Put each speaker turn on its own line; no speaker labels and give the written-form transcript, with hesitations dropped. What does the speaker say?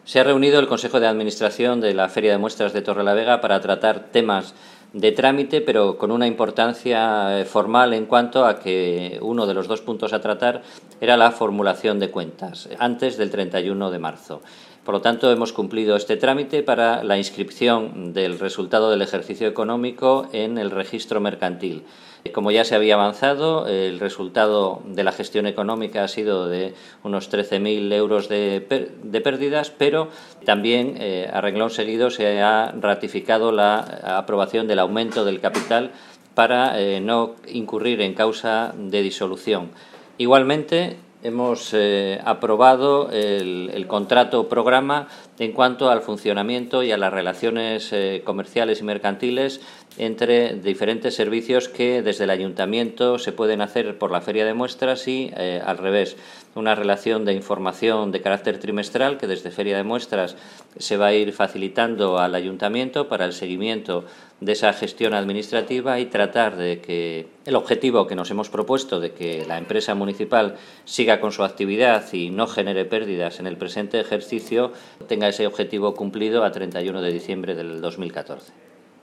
Se ha reunido el Consejo de Administración de la Feria de Muestras de Torrelavega para tratar temas de trámite, pero con una importancia formal en cuanto a que uno de los dos puntos a tratar era la formulación de cuentas antes del 31 de marzo. Por lo tanto, hemos cumplido este trámite para la inscripción del resultado del ejercicio económico en el registro mercantil. Como ya se había avanzado, el resultado de la gestión económica ha sido de unos 13.000 euros de pérdidas, pero también a renglón seguido se ha ratificado la aprobación del aumento del capital para no incurrir en causa de disolución. Igualmente, hemos aprobado el contrato programa en cuanto al funcionamiento y a las relaciones comerciales y mercantiles entre diferentes servicios que desde el Ayuntamiento se pueden hacer por la Feria de Muestras y al revés. Una relación de información de carácter trimestral que desde Feria de Muestras se va a ir facilitando al Ayuntamiento para el seguimiento de esa gestión administrativa y tratar de que el objetivo que nos hemos propuesto de que la empresa municipal siga con su actividad y no genere pérdidas en el presente ejercicio tenga ese objetivo cumplido a 31 de diciembre del 2014.